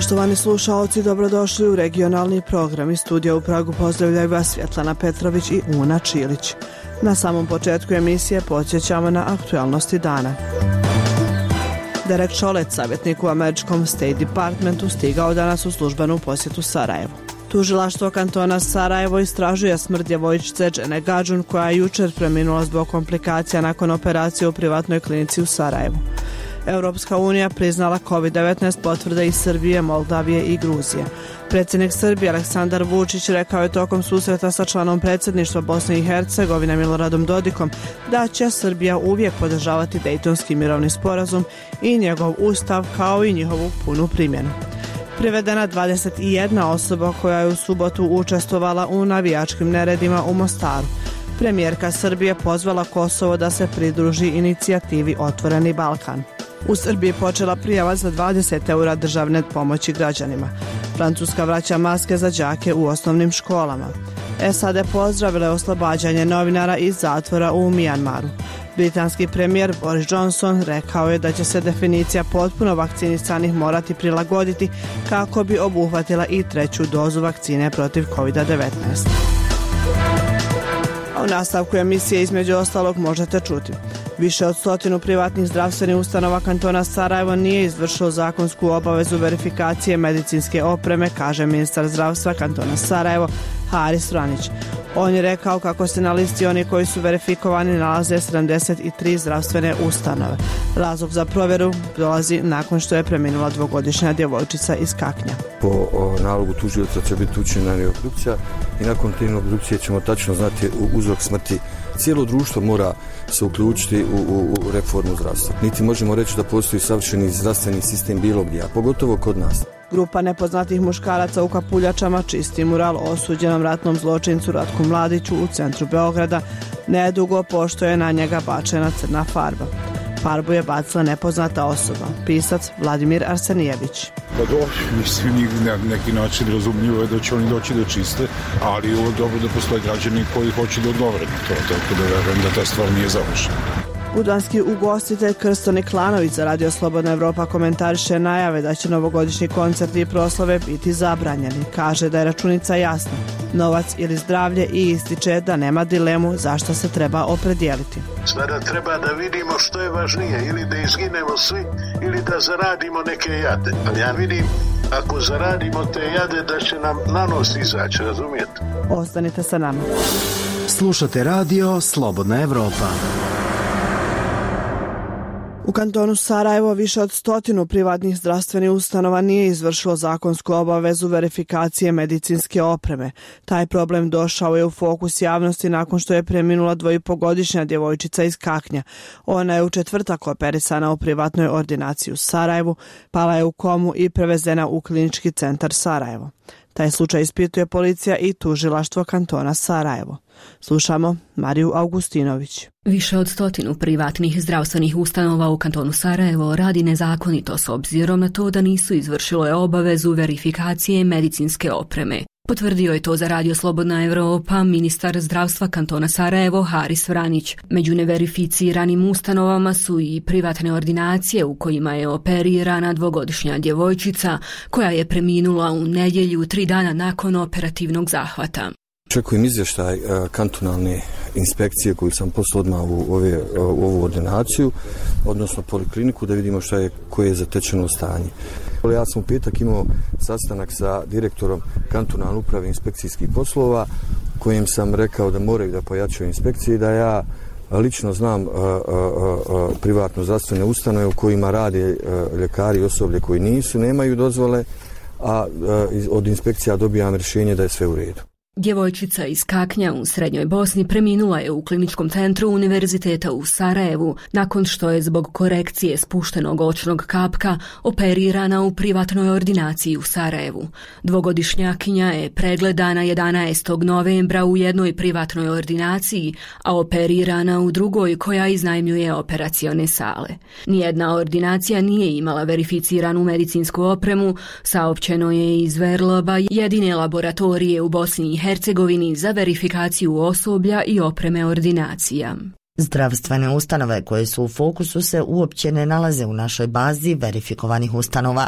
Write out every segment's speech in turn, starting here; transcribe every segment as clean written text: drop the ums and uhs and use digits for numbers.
Poštovani slušaoci, dobrodošli u regionalni program. Iz studija u Pragu pozdravljaju vas Svjetlana Petrović i Una Čilić. Na samom početku emisije podsjećamo na aktualnosti dana. Derek Chollet, savjetnik u američkom State Departmentu, stigao danas u službenu posjetu Sarajevu. Tužilaštvo kantona Sarajevo istražuje smrt djevojčice Džene Gadžun, koja je jučer preminula zbog komplikacija nakon operacije u privatnoj klinici u Sarajevu. Europska unija priznala COVID-19 potvrde iz Srbije, Moldavije i Gruzije. Predsjednik Srbije Aleksandar Vučić rekao je tokom susreta sa članom predsjedništva Bosne i Hercegovine Miloradom Dodikom da će Srbija uvijek podržavati Dejtonski mirovni sporazum i njegov ustav kao i njihovu punu primjenu. Privedena 21 osoba koja je u subotu učestvovala u navijačkim neredima u Mostaru. Premijerka Srbije pozvala Kosovo da se pridruži inicijativi Otvoreni Balkan. U Srbiji počela prijava za 20 eura državne pomoći građanima. Francuska vraća maske za đake u osnovnim školama. SAD pozdravile oslobađanje novinara iz zatvora u Mijanmaru. Britanski premijer Boris Johnson rekao je da će se definicija potpuno vakcinisanih morati prilagoditi kako bi obuhvatila i treću dozu vakcine protiv COVID-19. A u nastavku emisije između ostalog možete čuti. Više od 100 privatnih zdravstvenih ustanova kantona Sarajevo nije izvršilo zakonsku obavezu verifikacije medicinske opreme, kaže ministar zdravstva kantona Sarajevo Haris Vranić. On je rekao kako se na listi oni koji su verifikovani nalaze 73 zdravstvene ustanove. Razlog za provjeru dolazi nakon što je preminula dvogodišnja djevojčica iz Kaknja. Po nalogu tužioca će biti učinjena obdukcija i nakon te obdukcije ćemo tačno znati uzrok smrti. Cijelo društvo mora se uključiti u reformu zdravstva. Niti možemo reći da postoji savršeni zdravstveni sistem bilo gdje, a pogotovo kod nas. Grupa nepoznatih muškaraca u kapuljačama čisti mural osuđenom ratnom zločincu Ratku Mladiću u centru Beograda, nedugo pošto je na njega bačena crna farba. Farbu je bacila nepoznata osoba, pisac Vladimir Arsenijević. Pa dobro, svi na neki način razumljivo je da će oni doći da čiste, ali je ovo dobro da postoje građani koji hoće da odgovore na to, tako da verujem da ta stvar nije završena. Udvanski ugostitelj Krsto Niklanović za Radio Slobodna Evropa komentariše najave da će novogodišnji koncerti i proslave biti zabranjeni. Kaže da je računica jasna, novac ili zdravlje, i ističe da nema dilemu zašto se treba opredijeliti. Sada treba da vidimo što je važnije, ili da izginemo svi, ili da zaradimo neke jade. Ali ja vidim, ako zaradimo te jade, da će nam na nos izaći, razumijete? Ostanite sa nama. Slušate Radio Slobodna Evropa. U kantonu Sarajevo više od 100 privatnih zdravstvenih ustanova nije izvršilo zakonsku obavezu verifikacije medicinske opreme. Taj problem došao je u fokus javnosti nakon što je preminula 2,5-godišnja djevojčica iz Kaknja. Ona je u četvrtak operisana u privatnoj ordinaciji u Sarajevu, pala je u komu i prevezena u klinički centar Sarajevo. Taj slučaj ispituje policija i tužilaštvo kantona Sarajevo. Slušamo Mariju Augustinović. Više od 100 privatnih zdravstvenih ustanova u kantonu Sarajevo radi nezakonito s obzirom na to da nisu izvršile obavezu verifikacije medicinske opreme. Potvrdio je to za Radio Slobodna Evropa ministar zdravstva kantona Sarajevo Haris Vranić. Među neverificiranim ustanovama su i privatne ordinacije u kojima je operirana 2-godišnja djevojčica koja je preminula u nedjelju 3 dana nakon operativnog zahvata. Očekujem izvještaj kantonalne inspekcije koju sam poslao odmah u ovu ordinaciju, odnosno polikliniku, da vidimo koje je zatečeno stanje. Ja sam u petak imao sastanak sa direktorom kantonalne uprave inspekcijskih poslova, kojem sam rekao da moraju da pojačaju inspekcije i da ja lično znam privatno zdravstvene ustanove u kojima rade ljekari i osoblje koji nemaju dozvole, a od inspekcija dobijam rješenje da je sve u redu. Djevojčica iz Kaknja u Srednjoj Bosni preminula je u kliničkom centru Univerziteta u Sarajevu nakon što je zbog korekcije spuštenog očnog kapka operirana u privatnoj ordinaciji u Sarajevu. 2-godišnjakinja je pregledana 11. novembra u jednoj privatnoj ordinaciji, a operirana u drugoj koja iznajmljuje operacione sale. Nijedna ordinacija nije imala verificiranu medicinsku opremu, saopćeno je iz Verloba, jedine laboratorije u Bosni i Hercegovini za verifikaciju osoblja i opreme ordinacija. Zdravstvene ustanove koje su u fokusu se uopće ne nalaze u našoj bazi verifikovanih ustanova.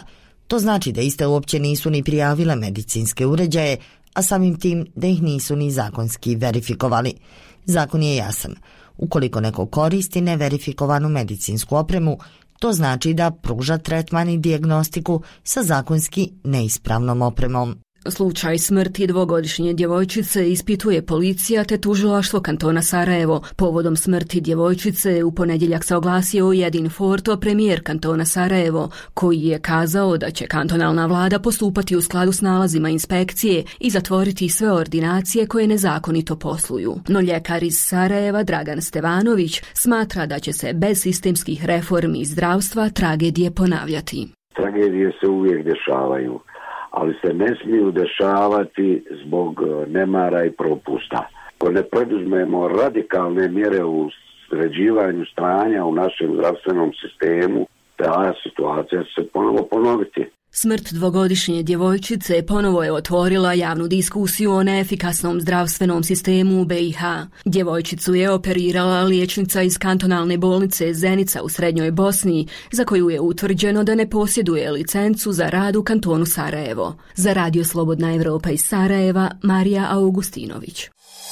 To znači da iste uopće nisu ni prijavile medicinske uređaje, a samim tim da ih nisu ni zakonski verifikovali. Zakon je jasan. Ukoliko neko koristi neverifikovanu medicinsku opremu, to znači da pruža tretman i dijagnostiku sa zakonski neispravnom opremom. Slučaj smrti dvogodišnje djevojčice ispituje policija te tužilaštvo kantona Sarajevo. Povodom smrti djevojčice u ponedjeljak se oglasio Jedin Forto, premijer kantona Sarajevo, koji je kazao da će kantonalna vlada postupati u skladu s nalazima inspekcije i zatvoriti sve ordinacije koje nezakonito posluju. No ljekar iz Sarajeva, Dragan Stevanović, smatra da će se bez sistemskih reformi zdravstva tragedije ponavljati. Tragedije se uvijek dešavaju, ali se ne smiju dešavati zbog nemara i propusta. Ako ne poduzmemo radikalne mjere u sređivanju stanja u našem zdravstvenom sistemu, ta situacija će se ponovo ponoviti. Smrt dvogodišnje djevojčice ponovo je otvorila javnu diskusiju o neefikasnom zdravstvenom sistemu u BiH. Djevojčicu je operirala liječnica iz kantonalne bolnice Zenica u Srednjoj Bosni, za koju je utvrđeno da ne posjeduje licencu za rad u kantonu Sarajevo. Za Radio Slobodna Evropa iz Sarajeva, Marija Augustinović.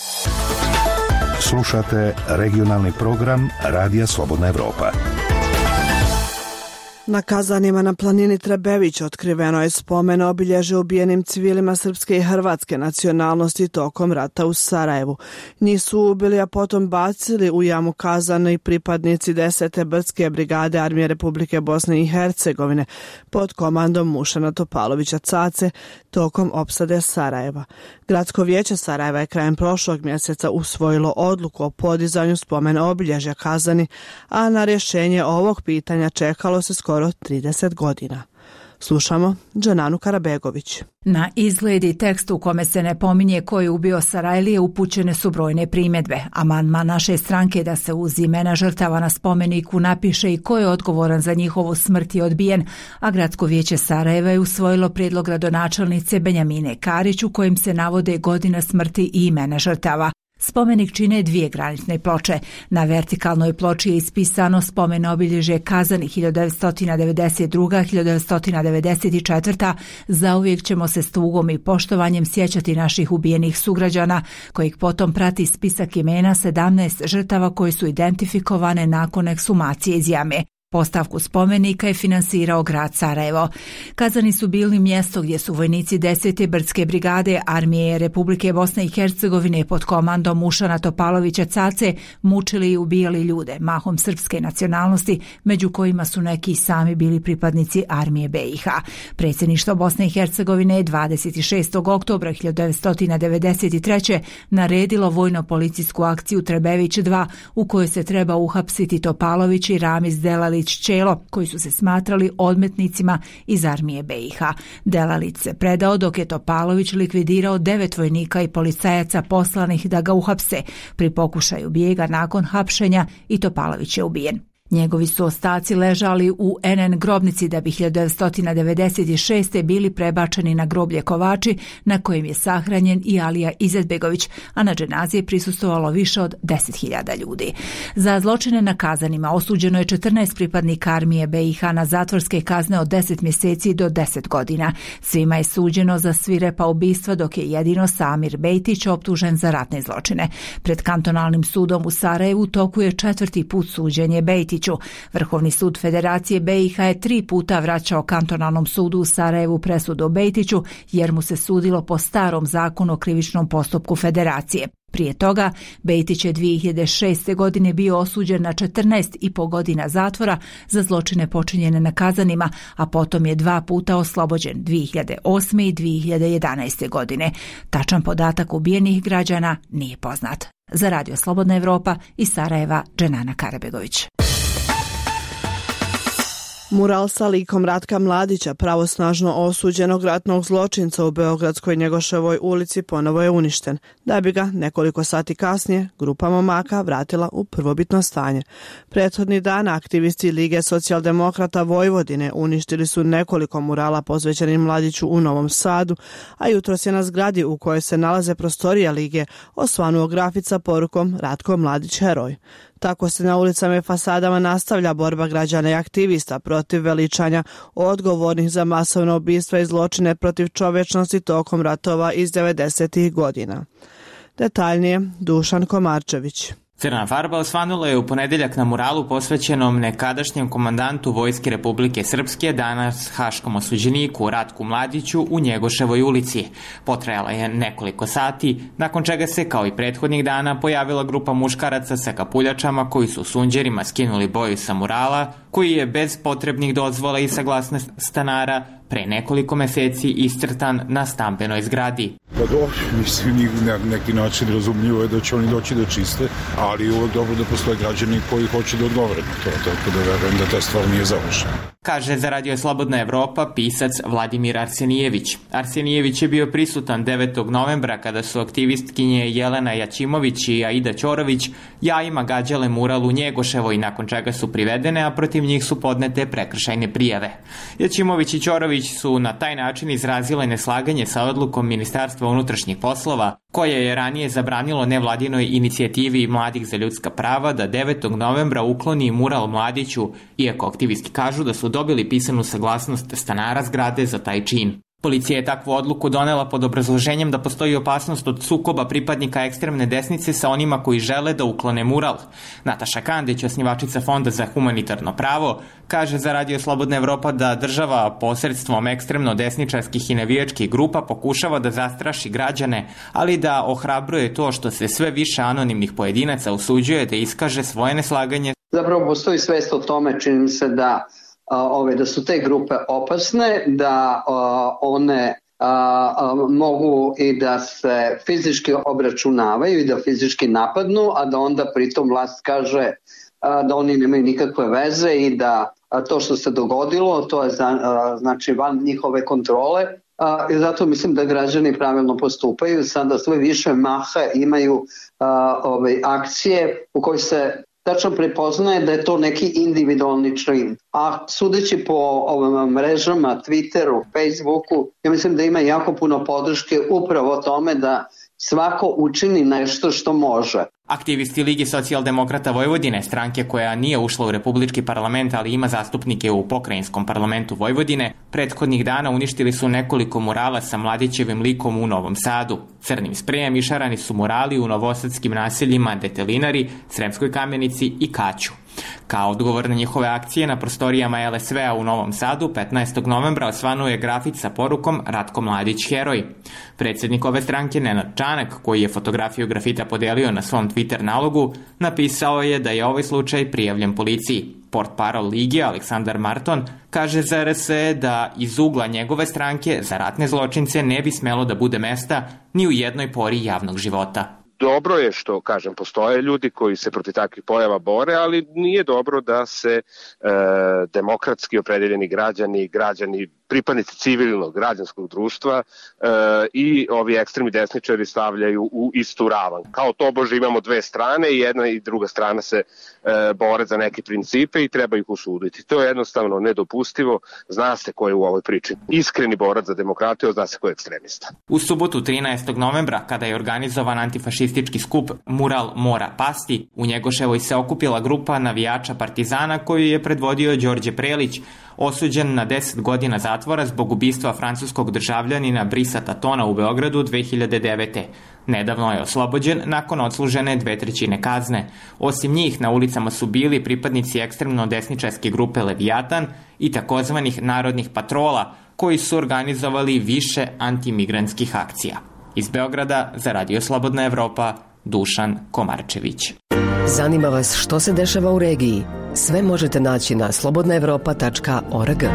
Slušate regionalni program Radija Slobodna Evropa. Na Kazanima na planini Trebević otkriveno je spomen obilježje ubijenim civilima srpske i hrvatske nacionalnosti tokom rata u Sarajevu. Njih su ubili, a potom bacili u jamu Kazane i pripadnici 10. brdske brigade Armije Republike Bosne i Hercegovine pod komandom Mušana Topalovića Cace tokom opsade Sarajeva. Gradsko vijeće Sarajeva je krajem prošlog mjeseca usvojilo odluku o podizanju spomena obilježja Kazani, a na rješenje ovog pitanja čekalo se skoro 30 godina. Slušamo Džananu Karabegović. Na izgled i tekst u kome se ne pominje ko je ubio Sarajlije upućene su brojne primjedbe. Amandman naše stranke da se uz imena žrtava na spomeniku napiše i ko je odgovoran za njihovu smrt je odbijen, a Gradsko vijeće Sarajeva je usvojilo prijedlog gradonačelnice Benjamine Karić u kojem se navode godine smrti i imena žrtava. Spomenik čine dvije granične ploče. Na vertikalnoj ploči je ispisano spomen obilježje Kazani 1992-1994. Zauvijek ćemo se s tugom i poštovanjem sjećati naših ubijenih sugrađana, kojih potom prati spisak imena 17 žrtava koje su identifikovane nakon ekshumacije iz jame. Postavku spomenika je finansirao grad Sarajevo. Kazani su bili mjesto gdje su vojnici 10. brdske brigade Armije Republike Bosne i Hercegovine pod komandom Mušana Topalovića Cace mučili i ubijali ljude, mahom srpske nacionalnosti, među kojima su neki sami bili pripadnici Armije BiH. Predsjedništvo Bosne i Hercegovine je 26. oktobra 1993. naredilo vojno-policijsku akciju Trebević 2 u kojoj se treba uhapsiti Topalović i Ramiz Delalić Čelo, koji su se smatrali odmetnicima iz Armije BiH. Delalić se predao dok je Topalović likvidirao 9 vojnika i policajaca poslanih da ga uhapse. Pri pokušaju bijega nakon hapšenja i Topalović je ubijen. Njegovi su ostaci ležali u NN grobnici da bi 1996. bili prebačeni na groblje Kovači na kojem je sahranjen i Alija Izetbegović, a na dženazi je prisustvovalo više od 10.000 ljudi. Za zločine na Kazanima osuđeno je 14 pripadnika Armije BiH na zatvorske kazne od 10 mjeseci do 10 godina. Svima je suđeno za svirepa ubistva, dok je jedino Samir Bejtić optužen za ratne zločine. Pred kantonalnim sudom u Sarajevu toku je 4. put suđenje Bejtiću. Vrhovni sud Federacije BiH je 3 puta vraćao kantonalnom sudu u Sarajevu presudu o Bejtiću jer mu se sudilo po starom zakonu o krivičnom postupku Federacije. Prije toga, Bejtić je 2006. godine bio osuđen na 14,5 godina zatvora za zločine počinjene na Kazanima, a potom je 2 puta oslobođen 2008. i 2011. godine. Tačan podatak ubijenih građana nije poznat. Za Radio Slobodna Evropa iz Sarajeva, Dženana Karabegović. Mural sa likom Ratka Mladića, pravosnažno osuđenog ratnog zločinca u Beogradskoj Njegoševoj ulici, ponovo je uništen, da bi ga nekoliko sati kasnije grupa momaka vratila u prvobitno stanje. Prethodni dan aktivisti Lige socijaldemokrata Vojvodine uništili su nekoliko murala posvećenim Mladiću u Novom Sadu, a jutros je na zgradi u kojoj se nalaze prostorije Lige osvanuo grafit sa porukom Ratko Mladić heroj. Tako se na ulicama i fasadama nastavlja borba građana i aktivista protiv veličanja odgovornih za masovna ubistva i zločine protiv čovječnosti tokom ratova iz 90. godina. Detaljnije, Dušan Komarčević. Crna farba osvanula je u ponedeljak na muralu posvećenom nekadašnjem komandantu Vojske Republike Srpske, danas haškom osuđeniku Ratku Mladiću u Njegoševoj ulici. Potrajala je nekoliko sati, nakon čega se, kao i prethodnih dana, pojavila grupa muškaraca sa kapuljačama koji su sunđerima skinuli boju sa murala, koji je bez potrebnih dozvola i saglasnosti stanara pre nekoliko meseci iscrtan na stambenoj zgradi. Pa dobro, mislim, na neki način razumljivo je da će oni doći da čiste, ali je uvek dobro da postoje građani koji hoće da odgovore na to, tako da verujem da ta stvar nije završena. Kaže za Radio Slobodna Evropa pisac Vladimir Arsenijević. Arsenijević je bio prisutan 9. novembra kada su aktivistkinje Jelena Jačimović i Aida Ćorović jajima gađale mural u Njegoševoj, nakon čega su privedene, a protiv njih su podnete prekršajne prijave. Jačimović i Ćorović su na taj način izrazile neslaganje sa odlukom Ministarstva unutrašnjih poslova, koje je ranije zabranilo nevladinoj inicijativi Mladih za ljudska prava da 9. novembra ukloni mural Mladiću, iako aktivisti kažu da su dobili pisanu saglasnost stanara zgrade za taj čin. Policija je takvu odluku donela pod obrazloženjem da postoji opasnost od sukoba pripadnika ekstremne desnice sa onima koji žele da uklone mural. Nataša Kandić, osnivačica Fonda za humanitarno pravo, kaže za Radio Slobodna Evropa da država posredstvom ekstremno desničarskih i navijačkih grupa pokušava da zastraši građane, ali da ohrabruje to što se sve više anonimnih pojedinaca usuđuje da iskaže svoje neslaganje. Zapravo postoji svest o tome, čini se da su te grupe opasne, da one mogu i da se fizički obračunavaju i da fizički napadnu, a da onda pritom vlast kaže da oni nemaju nikakve veze i da to što se dogodilo, to je znači van njihove kontrole. I zato mislim da građani pravilno postupaju. Sada sve više maha imaju akcije u kojoj se tačno prepoznaje da je to neki individualni čin. A sudeći po ovim mrežama, Twitteru, Facebooku, ja mislim da ima jako puno podrške upravo tome da svako učini nešto što može. Aktivisti Ligi socijaldemokrata Vojvodine, stranke koja nije ušla u Republički parlament, ali ima zastupnike u pokrajinskom parlamentu Vojvodine, prethodnih dana uništili su nekoliko murala sa Mladićevim likom u Novom Sadu. Crnim sprejem išarani su murali u novosadskim naseljima Detelinari, Sremskoj Kamenici i Kaću. Kao odgovor na njihove akcije na prostorijama LSV-a u Novom Sadu 15. novembra osvanuo je grafit sa porukom Ratko Mladić heroj. Predsjednik ove stranke Nenad Čanak, koji je fotografiju grafita podelio na svom Twitter nalogu, napisao je da je ovaj slučaj prijavljen policiji. Portparol Lige Aleksandar Marton kaže za RSE da iz ugla njegove stranke za ratne zločince ne bi smelo da bude mesta ni u jednoj pori javnog života. Dobro je što, kažem, postoje ljudi koji se protiv takvih pojava bore, ali nije dobro da se demokratski opredeljeni građani, pripadnici civilnog građanskog društva i ovi ekstremni desničari stavljaju u istu ravan. Kao tobože imamo dve strane i jedna i druga strana se bore za neke principe i treba ih osuditi. To je jednostavno nedopustivo. Zna se ko je u ovoj priči iskreni borac za demokratiju, zna se ko je ekstremista. U subotu 13. novembra, kada je organizovan antifašistički skup Mural mora pasti, u Njegoševoj se okupila grupa navijača Partizana koju je predvodio Đorđe Prelić, osuđen na 10 godina zatvora zbog ubistva francuskog državljanina Brisa Tatona u Beogradu 2009. Nedavno je oslobođen nakon odslužene 2/3 kazne. Osim njih na ulicama su bili pripadnici ekstremno desničarske grupe Leviatan i takozvanih narodnih patrola koji su organizovali više antimigrantskih akcija. Iz Beograda za Radio Slobodna Evropa, Dušan Komarčević. Zanima vas što se dešava u regiji? Sve možete naći na slobodnaevropa.org.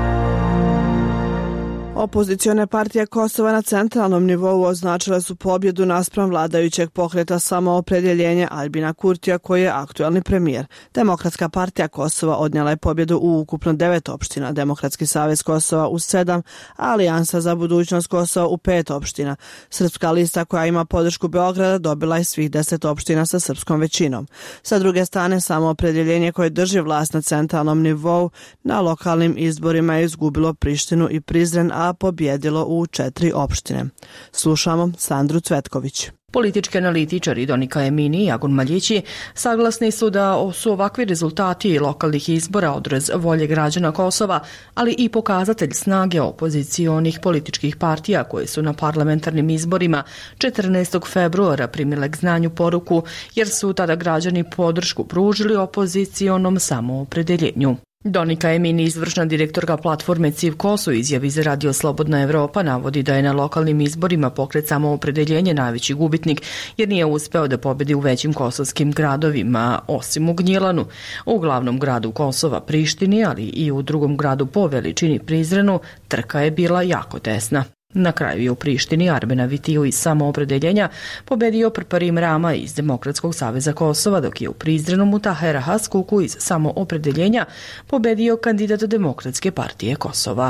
Opozicione partije Kosova na centralnom nivou označile su pobjedu naspram vladajućeg pokreta Samoopredjeljenje Albina Kurtija, koji je aktuelni premijer. Demokratska partija Kosova odnijela je pobjedu u ukupno 9 opština, Demokratski savez Kosova u 7, Alijansa za budućnost Kosova u 5 opština. Srpska lista, koja ima podršku Beograda, dobila je svih 10 opština sa srpskom većinom. Sa druge strane, Samoopredjeljenje koje drži vlast na centralnom nivou na lokalnim izborima je izgubilo Prištinu i Prizren, a pobjedilo u 4 opštine. Slušamo Sandru Cvetković. Politički analitičari Donika Emini i Agun Maljići saglasni su da su ovakvi rezultati lokalnih izbora odraz volje građana Kosova, ali i pokazatelj snage opozicionih političkih partija koje su na parlamentarnim izborima 14. februara primile k znanju poruku, jer su tada građani podršku pružili opozicionom samoopredeljenju. Donika Emini, izvršna direktorka platforme CIV KOS u izjavi za Radio Slobodna Evropa, navodi da je na lokalnim izborima pokret Samoopredeljenje najveći gubitnik, jer nije uspeo da pobedi u većim kosovskim gradovima, osim u Gnjilanu. U glavnom gradu Kosova, Prištini, ali i u drugom gradu po veličini Prizrenu, trka je bila jako tesna. Na kraju je u Prištini Arbena Vitiju iz Samoopredeljenja pobedio Prparim Rama iz Demokratskog saveza Kosova, dok je u Prizrenu Mutahera Haskuku iz Samoopredeljenja pobedio kandidat Demokratske partije Kosova.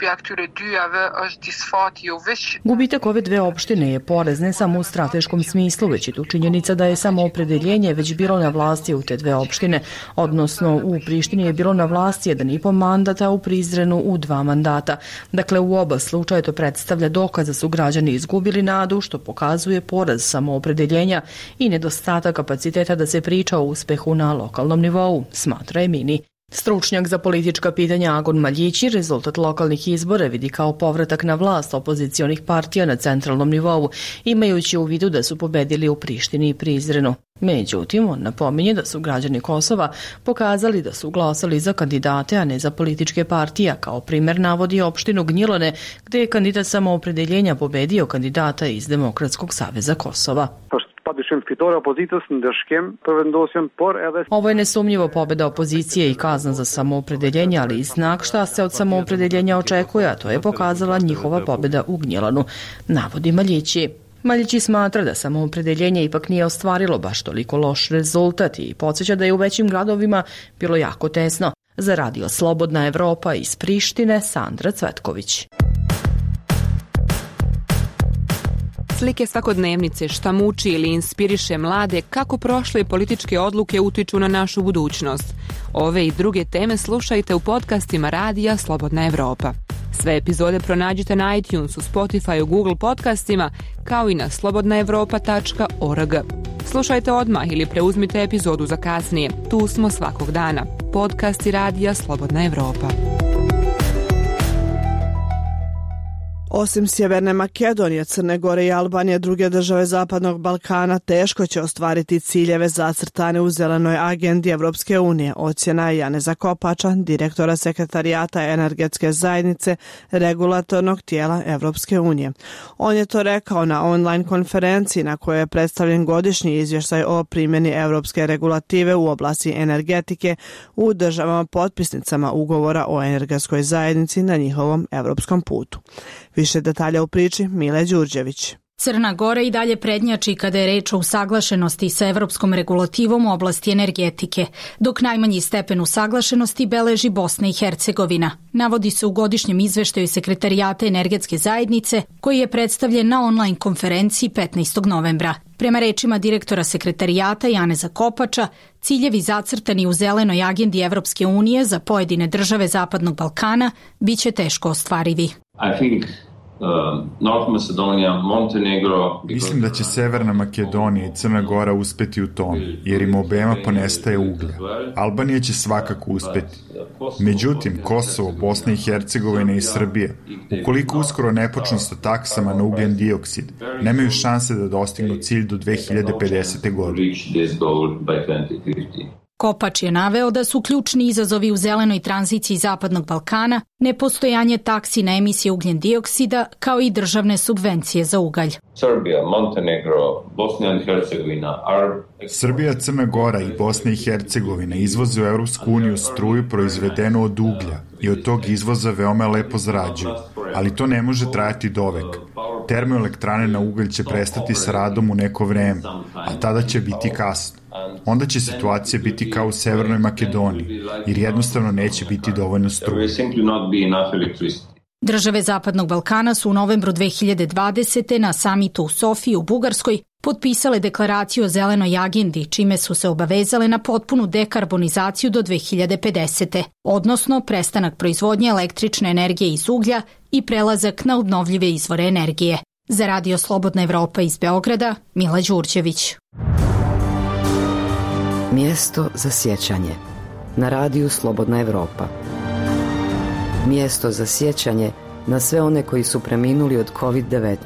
Gubitak ove dve opštine je poraz ne samo u strateškom smislu, već i tu činjenica da je Samoopredeljenje već bilo na vlasti u te dve opštine, odnosno u Prištini je bilo na vlasti 1,5 mandata, u Prizrenu u 2 mandata. Dakle, u oba slučaja to predstavlja dokaz da su građani izgubili nadu, što pokazuje poraz Samoopredeljenja i nedostatak kapaciteta da se priča o uspehu na lokalnom nivou, smatra Emini. Stručnjak za politička pitanja Agun Maljići rezultat lokalnih izbora vidi kao povratak na vlast opozicionih partija na centralnom nivou, imajući u vidu da su pobedili u Prištini i Prizrenu. Međutim, on napominje da su građani Kosova pokazali da su glasali za kandidate, a ne za političke partije. Kao primer navodi opštinu Gnjilane, gde je kandidat Samoopredeljenja pobedio kandidata iz Demokratskog saveza Kosova. Ovo je nesumnjivo pobeda opozicije i kazna za Samoopredeljenje, ali i znak šta se od Samoopredeljenja očekuje, a to je pokazala njihova pobeda u Gnjilanu, navodi Maljići. Maljići smatra da Samoopredeljenje ipak nije ostvarilo baš toliko loš rezultat i podsjeća da je u većim gradovima bilo jako tesno. Za Radio Slobodna Evropa iz Prištine, Sandra Cvetković. Slike svakodnevnice, šta muči ili inspiriše mlade, kako prošle političke odluke utiču na našu budućnost. Ove i druge teme slušajte u podcastima Radija Slobodna Evropa. Sve epizode pronađite na iTunesu, Spotifyu, Google podcastima, kao i na slobodnaevropa.org. Slušajte odmah ili preuzmite epizodu za kasnije. Tu smo svakog dana. Podcasti Radija Slobodna Evropa. Osim Sjeverne Makedonije, Crne Gore i Albanije, druge države Zapadnog Balkana teško će ostvariti ciljeve zacrtane u zelenoj agendi Evropske unije, ocjena je Janeza Kopača, direktora Sekretarijata energetske zajednice regulatornog tijela Evropske unije. On je to rekao na online konferenciji na kojoj je predstavljen godišnji izvještaj o primjeni evropske regulative u oblasti energetike u državama potpisnicama ugovora o energetskoj zajednici na njihovom evropskom putu. Više detalja u priči Mile Đurđević. Crna Gora i dalje prednjači kada je reč o usaglašenosti sa evropskom regulativom u oblasti energetike, dok najmanji stepen usaglašenosti beleži Bosna i Hercegovina. Navodi se u godišnjem izveštaju Sekretarijata energetske zajednice, koji je predstavljen na online konferenciji 15. novembra. Prema rečima direktora Sekretarijata Janeza Kopača, ciljevi zacrtani u zelenoj agendi Evropske unije za pojedine države Zapadnog Balkana biće teško ostvarivi. Mislim da će Severna Makedonija i Crna Gora uspeti u tom, jer im obema ponestaje uglja. Albanija će svakako uspeti. Međutim, Kosovo, Bosna i Hercegovina i Srbija, ukoliko uskoro ne počnu sa taksama na ugljen dioksid, nemaju šanse da dostignu cilj do 2050. godine. Kopač je naveo da su ključni izazovi u zelenoj tranziciji Zapadnog Balkana nepostojanje taksi na emisije ugljen dioksida kao i državne subvencije za ugalj. Srbija, Crna Gora i Bosna i Hercegovina izvoze u Evropsku uniju struju proizvedenu od uglja i od tog izvoza veoma lepo zarađuju, ali to ne može trajati dovek. Termoelektrane na ugalj će prestati s radom u neko vreme, a tada će biti kasno. Onda će situacija biti kao u Severnoj Makedoniji, jer jednostavno neće biti dovoljno struje. Države Zapadnog Balkana su u novembru 2020. na samitu u Sofiji u Bugarskoj potpisale deklaraciju o zelenoj agendi, čime su se obavezale na potpunu dekarbonizaciju do 2050. Odnosno prestanak proizvodnje električne energije iz uglja i prelazak na obnovljive izvore energije. Za Radio Slobodna Evropa iz Beograda, Mila Đurđević. Mjesto za sjećanje na Radiju Slobodna Evropa. Mjesto za sjećanje na sve one koji su preminuli od COVID-19.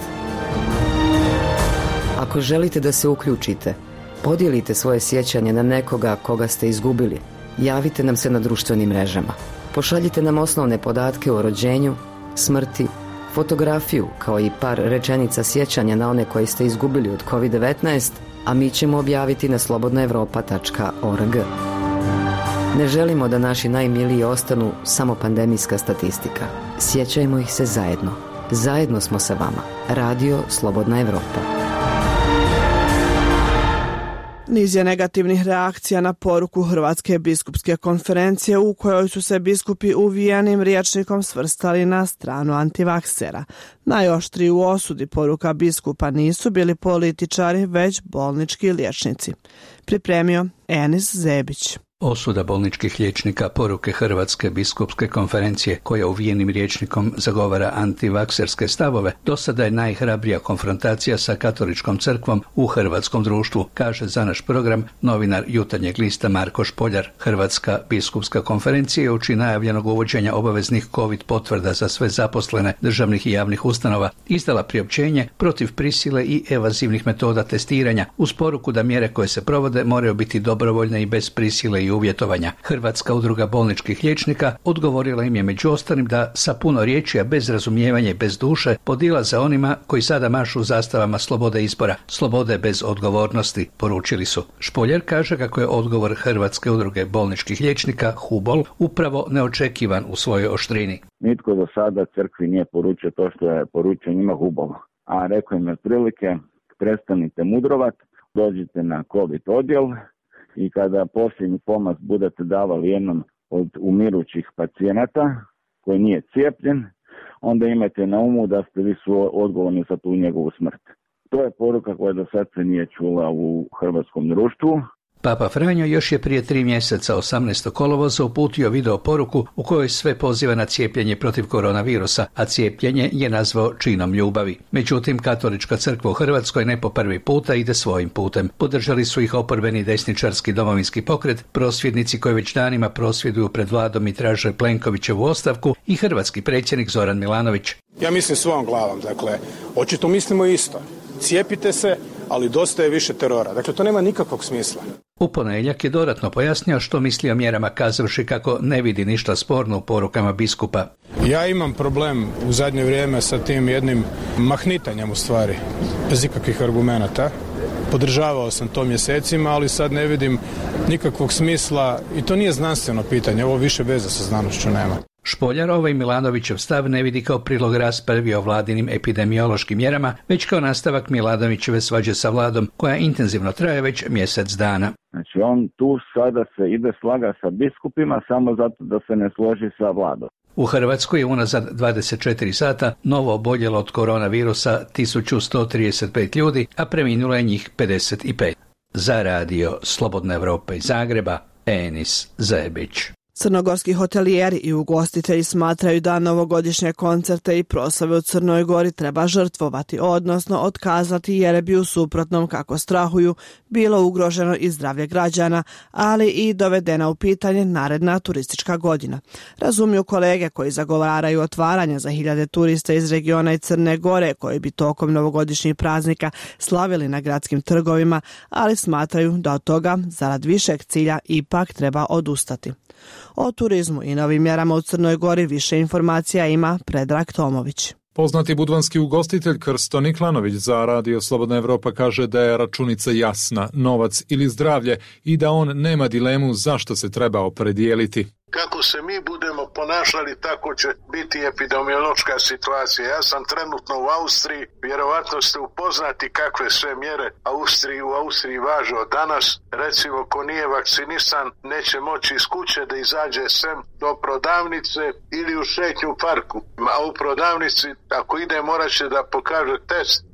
Ako želite da se uključite, podijelite svoje sjećanje na nekoga koga ste izgubili. Javite nam se na društvenim mrežama. Pošaljite nam osnovne podatke o rođenju, smrti, fotografiju kao i par rečenica sjećanja na one koje ste izgubili od COVID-19, a mi ćemo objaviti na slobodnaevropa.org. Ne želimo da naši najmiliji ostanu samo pandemijska statistika. Sjećajmo ih se zajedno. Zajedno smo sa vama. Radio Slobodna Evropa. Niz je negativnih reakcija na poruku Hrvatske biskupske konferencije u kojoj su se biskupi uvijenim rječnikom svrstali na stranu antivaksera. Najoštriji u osudi poruka biskupa nisu bili političari, već bolnički liječnici. Pripremio Enis Zebić. Osuda bolničkih liječnika poruke Hrvatske biskupske konferencije, koja uvijenim rječnikom zagovara antivakserske stavove, do sada je najhrabrija konfrontacija sa katoličkom crkvom u hrvatskom društvu, kaže za naš program novinar Jutarnjeg lista Marko Špoljar. Hrvatska biskupska konferencija je uoči najavljenog uvođenja obaveznih COVID potvrda za sve zaposlene državnih i javnih ustanova izdala priopćenje protiv prisile i evazivnih metoda testiranja, uz poruku da mjere koje se provode moraju biti dobrovoljne i bez prisile i uvjetovanja. Hrvatska udruga bolničkih liječnika odgovorila im je među ostalim da sa puno riječi, a bez razumijevanja i bez duše, podilaze onima koji sada mašu zastavama slobode izbora, slobode bez odgovornosti, poručili su. Špoljar kaže kako je odgovor Hrvatske udruge bolničkih liječnika, HUBOL, upravo neočekivan u svojoj oštrini. Nitko do sada crkvi nije poručio to što je poručio njima HUBOL. A rekao im je otprilike, prestanite mudrovat, dođite na COVID odjel, i kada posljednji pomaz budete davali jednom od umirućih pacijenata koji nije cijepljen, onda imajte na umu da ste vi su odgovorni za tu njegovu smrt. To je poruka koja do sad se nije čula u hrvatskom društvu. Papa Franjo još je prije 3 mjeseca, 18. kolovoza, uputio video poruku u kojoj sve poziva na cijepljenje protiv koronavirusa, a cijepljenje je nazvao činom ljubavi. Međutim, katolička crkva u Hrvatskoj ne po prvi puta ide svojim putem. Podržali su ih oporbeni desničarski domovinski pokret, prosvjednici koji već danima prosvjeduju pred vladom i traže Plenkovićevu ostavku i hrvatski predsjednik Zoran Milanović. Ja mislim svojom glavom, dakle, očito mislimo isto. Cijepite se, ali dosta je više terora. Dakle, to nema nikakvog smisla. U ponedjeljak je dodatno pojasnio što misli o mjerama, kazavši kako ne vidi ništa sporno u porukama biskupa. Ja imam problem u zadnje vrijeme sa tim jednim mahnitanjem u stvari, bez ikakvih argumenata. Podržavao sam to mjesecima, ali sad ne vidim nikakvog smisla i to nije znanstveno pitanje, ovo više veze sa znanošću nema. Špoljar ovaj Milanovićev stav ne vidi kao prilog raspravi o vladinim epidemiološkim mjerama, već kao nastavak Milanovićeve svađe sa vladom, koja intenzivno traje već mjesec dana. Znači on tu sada se ide slaga sa biskupima samo zato da se ne složi sa vladom. U Hrvatskoj je unazad 24 sata novo oboljelo od koronavirusa 1135 ljudi, a preminulo je njih 55. Za Radio Slobodna Evropa iz Zagreba, Enis Zebić. Crnogorski hotelijeri i ugostitelji smatraju da novogodišnje koncerte i proslave u Crnoj Gori treba žrtvovati, odnosno otkazati jer bi u suprotnom, kako strahuju, bilo ugroženo i zdravlje građana, ali i dovedena u pitanje naredna turistička godina. Razumiju kolege koji zagovaraju otvaranje za hiljade turista iz regiona i Crne Gore koji bi tokom novogodišnjih praznika slavili na gradskim trgovima, ali smatraju da od toga, zarad višeg cilja, ipak treba odustati. O turizmu i novim mjerama u Crnoj Gori više informacija ima Predrag Tomović. Poznati budvanski ugostitelj Krsto Niklanović za Radio Slobodna Evropa kaže da je računica jasna, novac ili zdravlje, i da on nema dilemu zašto se treba opredijeliti. Kako se mi budemo ponašali, tako će biti epidemiološka situacija. Ja sam trenutno u Austriji, vjerovatno ste upoznati kakve sve mjere u Austriji važe od danas. Recimo, ko nije vakcinisan, neće moći iz kuće da izađe sem do prodavnice ili u šetnju u parku. A u prodavnici, ako ide, morat će da pokaže test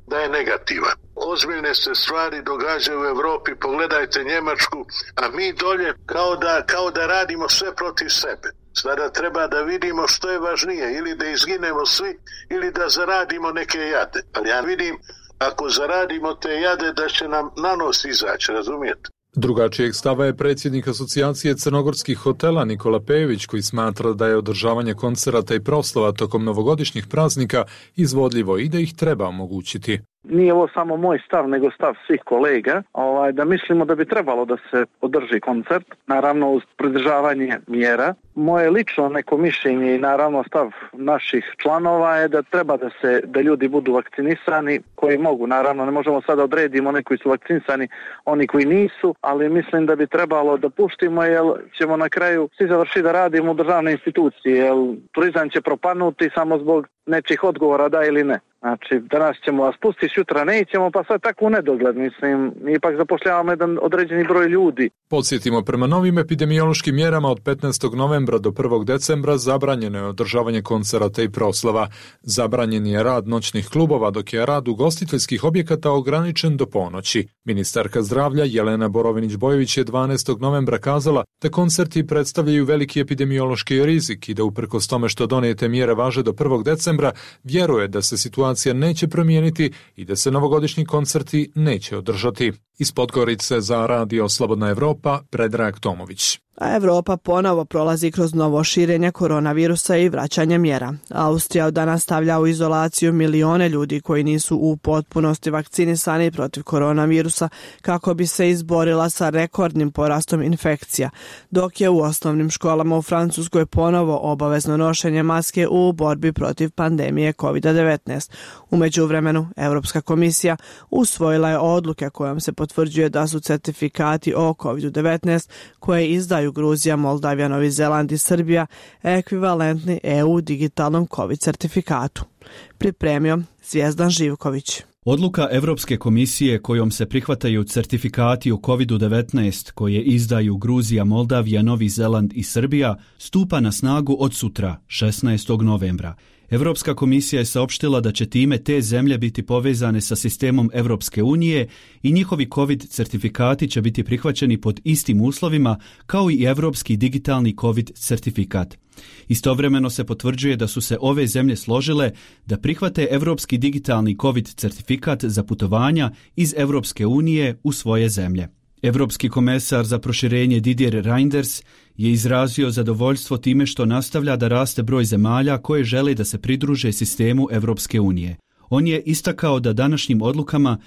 da je negativan. Ozbiljne se stvari događaju u Evropi, pogledajte Njemačku, a mi dolje kao da radimo sve protiv sebe. Sada treba da vidimo što je važnije, ili da izginemo svi, ili da zaradimo neke jade. Ali ja vidim, ako zaradimo te jade, da će nam na nos izaći, razumijete? Drugačijeg stava je predsjednik Asocijacije crnogorskih hotela Nikola Pejević, koji smatra da je održavanje koncerata i proslava tokom novogodišnjih praznika izvodljivo i da ih treba omogućiti. Nije ovo samo moj stav, nego stav svih kolega, da mislimo da bi trebalo da se održi koncert, naravno uz pridržavanje mjera. Moje lično neko mišljenje i naravno stav naših članova je da treba da ljudi budu vakcinisani koji mogu. Naravno, ne možemo sada odredimo oni koji su vakcinisani, oni koji nisu, ali mislim da bi trebalo da puštimo, jer ćemo na kraju svi završiti da radimo u državne institucije, jer turizam će propanuti samo zbog nečih odgovora da ili ne. Znači, danas ćemo vas pustiti, sutra nećemo, pa sad tako u nedogled, mislim, mi ipak zapošljavamo jedan određeni broj ljudi. Podsjetimo, prema novim epidemiološkim mjerama od 15. novembra do 1. decembra zabranjeno je održavanje koncerata i proslava. Zabranjen je rad noćnih klubova, dok je rad ugostiteljskih objekata ograničen do ponoći. Ministarka zdravlja Jelena Borovinić-Bojović je 12. novembra kazala da koncerti predstavljaju veliki epidemiološki rizik i da uprkos tome što donijete mjere važe do 1. decembra, vjeruje da se situacija neće promijeniti i da se novogodišnji koncerti neće održati. Iz Podgorice za Radio Slobodna Evropa, Predrag Tomović. A Evropa ponovo prolazi kroz novo širenje koronavirusa i vraćanje mjera. Austrija od danas stavlja u izolaciju milione ljudi koji nisu u potpunosti vakcinisani protiv koronavirusa kako bi se izborila sa rekordnim porastom infekcija, dok je u osnovnim školama u Francuskoj ponovo obavezno nošenje maske u borbi protiv pandemije COVID-19. U međuvremenu, Europska komisija usvojila je odluke kojom se potvrđuje da su certifikati o COVID-19 koje izdaju Gruzija, Moldavija, Novi Zeland i Srbija ekvivalentni EU digitalnom COVID certifikatu. Pripremio Zvijezdan Živković. Odluka Europske komisije kojom se prihvataju certifikati o COVID-19 koje izdaju Gruzija, Moldavija, Novi Zeland i Srbija stupa na snagu od sutra, 16. novembra. Europska komisija je saopštila da će time te zemlje biti povezane sa sistemom Europske unije i njihovi COVID certifikati će biti prihvaćeni pod istim uslovima kao i europski digitalni COVID certifikat. Istovremeno se potvrđuje da su se ove zemlje složile da prihvate europski digitalni COVID certifikat za putovanja iz Europske unije u svoje zemlje. Europski komesar za proširenje Didier Reynders je izrazio zadovoljstvo time što nastavlja da raste broj zemalja koje žele da se pridruže sistemu Europske unije. On je istakao da današnjim odlukama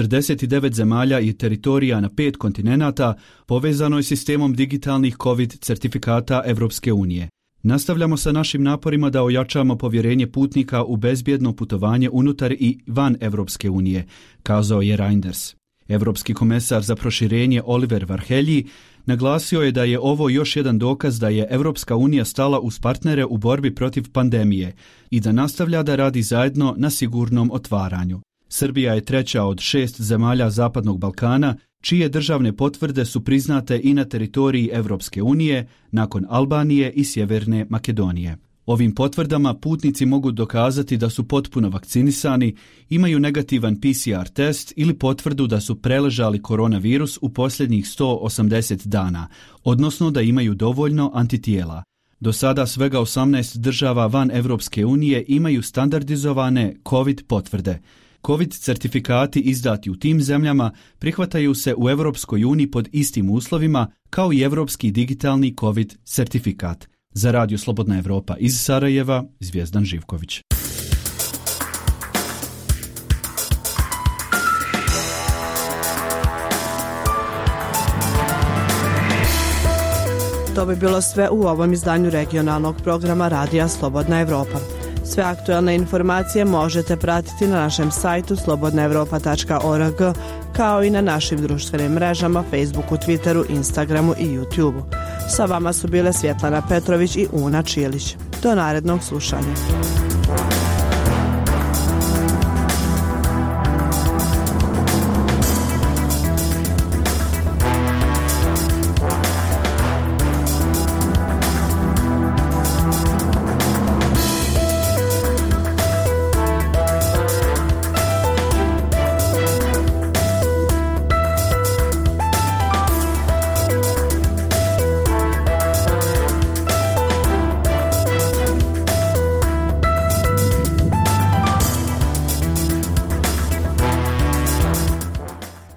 49 zemalja i teritorija na 5 kontinenata povezano je sistemom digitalnih COVID certifikata Europske unije. Nastavljamo sa našim naporima da ojačamo povjerenje putnika u bezbjedno putovanje unutar i van Europske unije, kazao je Reynders. Europski komesar za proširenje Oliver Varhelyi naglasio je da je ovo još jedan dokaz da je Europska unija stala uz partnere u borbi protiv pandemije i da nastavlja da radi zajedno na sigurnom otvaranju. Srbija je treća od 6 zemalja Zapadnog Balkana čije državne potvrde su priznate i na teritoriji Europske unije nakon Albanije i Sjeverne Makedonije. Ovim potvrdama putnici mogu dokazati da su potpuno vakcinisani, imaju negativan PCR test ili potvrdu da su preležali koronavirus u posljednjih 180 dana, odnosno da imaju dovoljno antitijela. Do sada svega 18 država van Europske unije imaju standardizovane COVID potvrde. COVID certifikati izdati u tim zemljama prihvataju se u Europskoj uniji pod istim uslovima kao i europski digitalni COVID certifikat. Za Radio Slobodna Evropa iz Sarajeva, Zvijezdan Živković. To bi bilo sve u ovom izdanju regionalnog programa Radija Slobodna Evropa. Sve aktuelne informacije možete pratiti na našem sajtu slobodnaevropa.org, kao i na našim društvenim mrežama Facebooku, Twitteru, Instagramu i YouTubeu. Sa vama su bile Svjetlana Petrović i Una Čilić. Do narednog slušanja.